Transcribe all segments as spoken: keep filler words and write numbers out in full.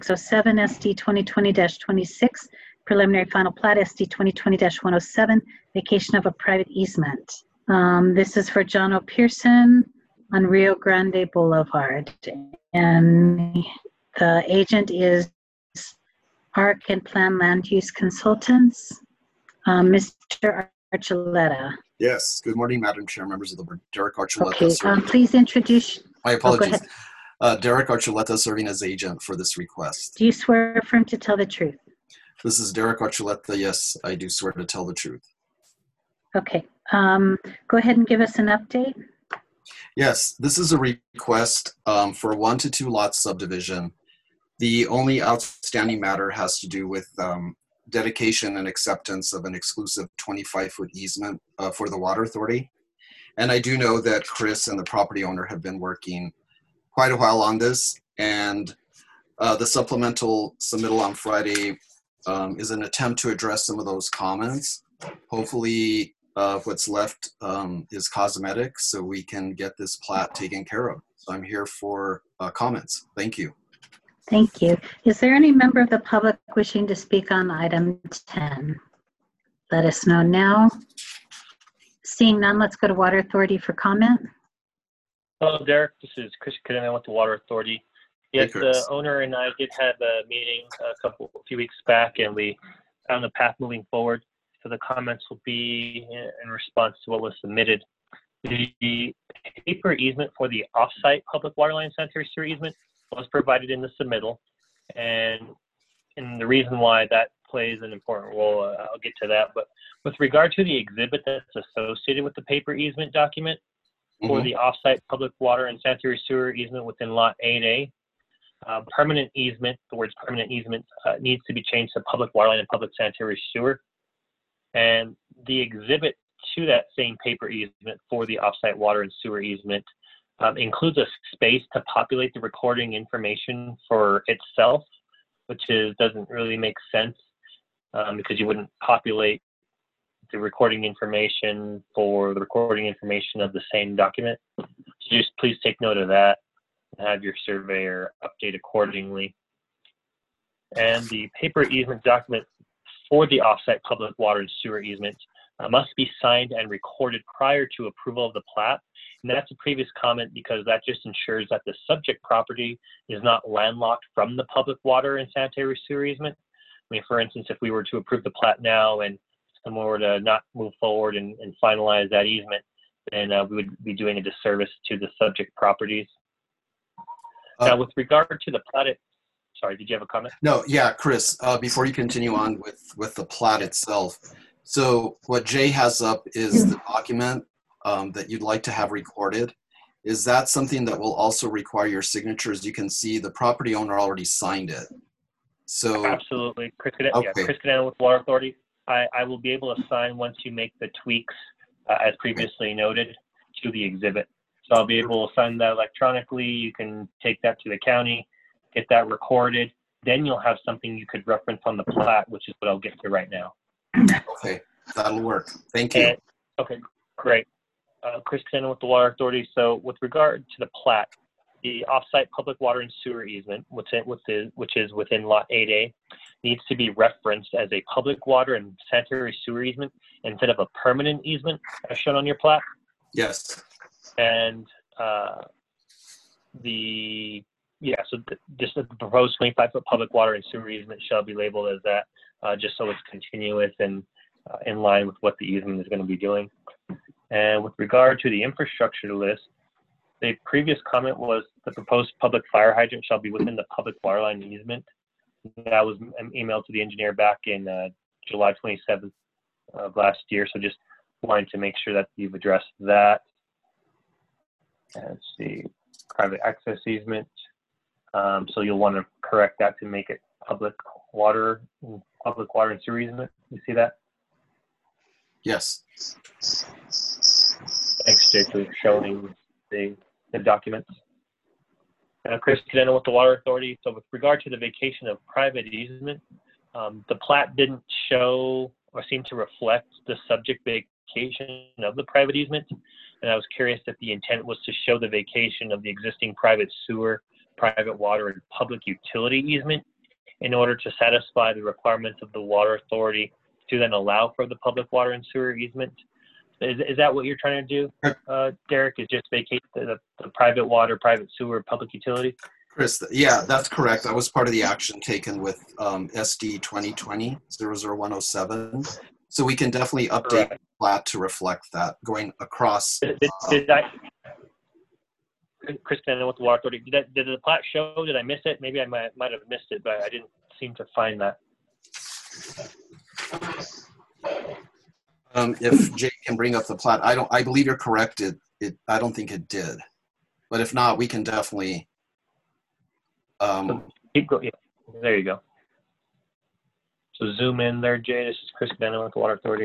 oh seven, S D twenty twenty dash twenty-six, preliminary final plat, S D twenty twenty dash one oh seven, vacation of a private easement. Um, this is for John O. Pearson on Rio Grande Boulevard. And the agent is Park and Plan Land Use Consultants, um, Mister Archuleta. Yes. Good morning, Madam Chair, members of the board. Derek Archuleta. Okay. Um, please introduce. My apologies. Oh, uh, Derek Archuleta serving as agent for this request. Do you swear or affirm to tell the truth? This is Derek Archuleta. Yes, I do swear to tell the truth. Okay. Um, go ahead and give us an update. Yes, this is a request um, for a one to two lot subdivision. The only outstanding matter has to do with um, dedication and acceptance of an exclusive twenty-five foot easement uh, for the Water Authority. And I do know that Chris and the property owner have been working quite a while on this, and uh, the supplemental submittal on Friday um, is an attempt to address some of those comments. Hopefully uh, what's left um, is cosmetic, so we can get this plat taken care of. So I'm here for uh, comments. Thank you. Thank you. Is there any member of the public wishing to speak on item ten? Let us know now. Seeing none, let's go to Water Authority for comment. Hello, Derek. This is Chris Cadena with the Water Authority. Yes, Hey, the owner and I did have a meeting a couple, a few weeks back, and we found a path moving forward. So the comments will be in response to what was submitted. The paper easement for the off-site public water line sanitary sewer easement was provided in the submittal, and and the reason why that plays an important role, uh, I'll get to that. But with regard to the exhibit that's associated with the paper easement document for mm-hmm. the off-site public water and sanitary sewer easement within Lot eight A, uh, permanent easement, the words permanent easement, uh, needs to be changed to public water line and public sanitary sewer. And the exhibit to that same paper easement for the off-site water and sewer easement Um, includes a space to populate the recording information for itself, which is doesn't really make sense um, because you wouldn't populate the recording information for the recording information of the same document. So just please take note of that and have your surveyor update accordingly. And the paper easement document for the offsite public water and sewer easement uh, must be signed and recorded prior to approval of the plat. And that's a previous comment because that just ensures that the subject property is not landlocked from the public water and sanitary sewer easement. I mean, for instance, if we were to approve the plat now and someone were to not move forward and, and finalize that easement, then uh, we would be doing a disservice to the subject properties. Uh, now, with regard to the plat, it, sorry, did you have a comment? No, yeah, Chris, uh, before you continue on with, with the plat itself. So what Jay has up is the document um, that you'd like to have recorded. Is that something that will also require your signatures? You can see the property owner already signed it. So absolutely, Chris Cadena, okay. yeah, Chris Cadena with Water Authority. I, I will be able to sign once you make the tweaks, uh, as previously noted, to the exhibit. So I'll be able to sign that electronically. You can take that to the county, get that recorded. Then you'll have something you could reference on the plat, which is what I'll get to right now. Okay, that'll work. Thank you. And, okay, great. Uh, Chris Cadena with the Water Authority. So with regard to the plat, the offsite public water and sewer easement, which is, which is within Lot eight A, needs to be referenced as a public water and sanitary sewer easement instead of a permanent easement as shown on your plat. Yes. And uh, the, yeah, so the, just the proposed twenty-five foot public water and sewer easement shall be labeled as that, uh, just so it's continuous and uh, in line with what the easement is going to be doing. And with regard to the infrastructure list, the previous comment was the proposed public fire hydrant shall be within the public water line easement. That was emailed to the engineer back in uh, July twenty-seventh of last year. So just wanting to make sure that you've addressed that. And let's see, private access easement. Um, so you'll want to correct that to make it public water, public water and sewer easement. You see that? Yes. Thanks, Jay, for showing the, the documents. Uh, Chris Cadena with the Water Authority. So with regard to the vacation of private easement, um, the plat didn't show or seem to reflect the subject vacation of the private easement. And I was curious if the intent was to show the vacation of the existing private sewer, private water, and public utility easement in order to satisfy the requirements of the water authority to then allow for the public water and sewer easement. Is, is that what you're trying to do, uh, Derek, is just vacate the, the, the private water, private sewer, public utility? Chris, yeah, that's correct. That was part of the action taken with um, S D twenty twenty dash zero zero one oh seven. So we can definitely update Correct. the plat to reflect that going across. Did, did, uh, did I, Chris, I know with the water authority, did, that, did the plat show? Did I miss it? Maybe I might, might have missed it, but I didn't seem to find that. Um, if Jay can bring up the plat, I don't. I believe you're correct. It. It. I don't think it did, but if not, we can definitely. Um, Keep go, yeah, there you go. So zoom in there, Jay. This is Chris Cadena with the Water Authority.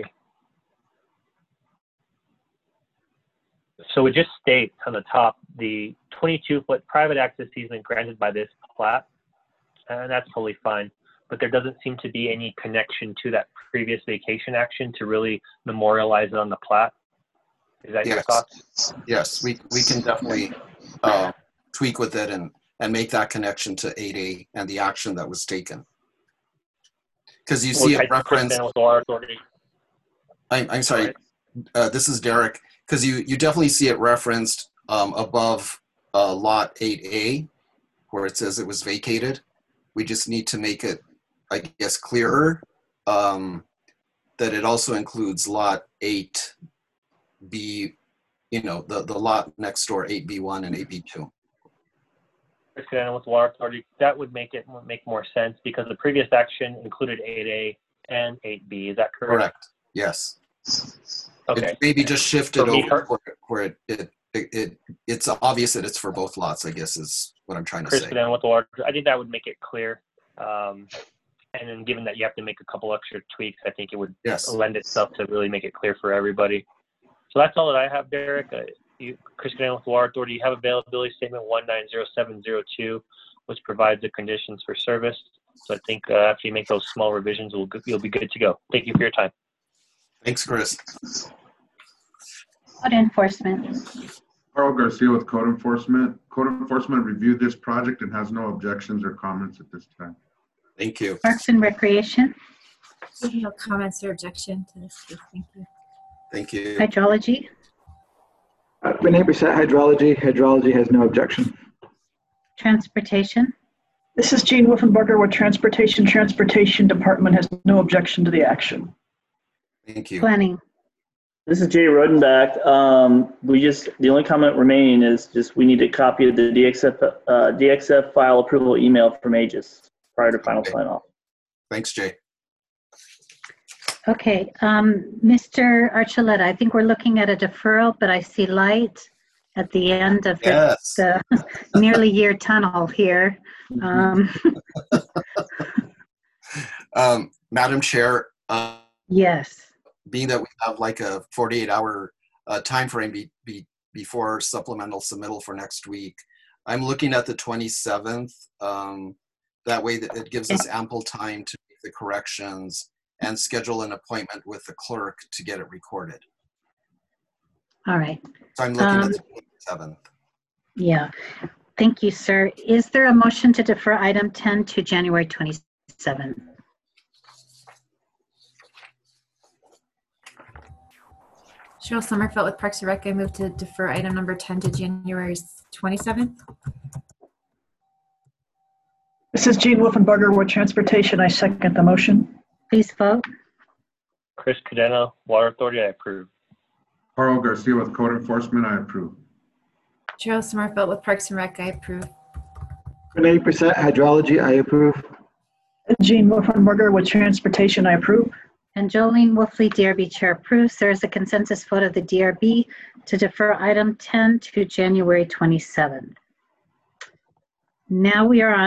So it just states on the top the twenty-two foot private access easement granted by this plat, and that's totally fine. But there doesn't seem to be any connection to that previous vacation action to really memorialize it on the plat. Is that your yes. thoughts? Yes, we we can definitely uh, tweak with it and and make that connection to eight A and the action that was taken. Because you see it referenced. With the Water Authority. I'm, I'm sorry, uh, this is Derek. Because you, you definitely see it referenced um, above uh, lot eight A, where it says it was vacated. We just need to make it, I guess, clearer um, that it also includes lot eight B, you know, the, the lot next door, eight B one and eight B two. With the Water Authority, that would make it make more sense because the previous action included eight A and eight B. Is that correct? Correct. Yes. Okay. It maybe just shifted For me, over where, where it, it, it, it, it's obvious that it's for both lots, I guess is what I'm trying to Chris say. Cadena with the Water. I think that would make it clear. Um, and then given that you have to make a couple extra tweaks, I think it would Yes. lend itself to really make it clear for everybody. So that's all that I have, Derek. Uh, you, Chris Cadena with the Water Authority, you have availability statement one nine zero seven zero two, which provides the conditions for service. So I think uh, after you make those small revisions, we'll, you'll be good to go. Thank you for your time. Thanks, Chris. Code enforcement. Carl Garcia with Code Enforcement. Code Enforcement reviewed this project and has no objections or comments at this time. Thank you. Parks and Recreation. No comments or objection to this case. Thank you. Thank you. Hydrology. Uh, Renee Brissette, Hydrology. Hydrology has no objection. Transportation. This is Gene Wolfenbarger with Transportation. Transportation Department has no objection to the action. Thank you. Planning. This is Jay Rodenbach. Um, we just, the only comment remaining is just we need a copy of the D X F, uh, D X F file approval email from Aegis prior to final Okay. sign off. Thanks, Jay. Okay, um, Mister Archuleta, I think we're looking at a deferral, but I see light at the end of the, Yes. the nearly year tunnel here. Um, Um, Madam Chair, uh, yes. being that we have like a forty-eight hour uh, time frame be, be, before supplemental submittal for next week, I'm looking at the twenty-seventh. Um, that way that it gives us ample time to make the corrections and schedule an appointment with the clerk to get it recorded. All right. So I'm looking Um, at the twenty-seventh. Yeah. Thank you, sir. Is there a motion to defer item ten to January twenty-seventh? Cheryl Sommerfeld with Parks and Rec. I move to defer item number ten to January twenty-seventh. This is Gene Wolfenbarger with Transportation. I second the motion. Please vote. Chris Cadena, Water Authority, I approve. Carl Garcia with Code Enforcement, I approve. Cheryl Sommerfeld with Parks and Rec. I approve. Renee Brissette, Hydrology. I approve. Gene Wolfenbarger with Transportation. I approve. And Jolene Wolfley, D R B Chair approves. There is a consensus vote of the D R B to defer item ten to January twenty-seventh. Now we are on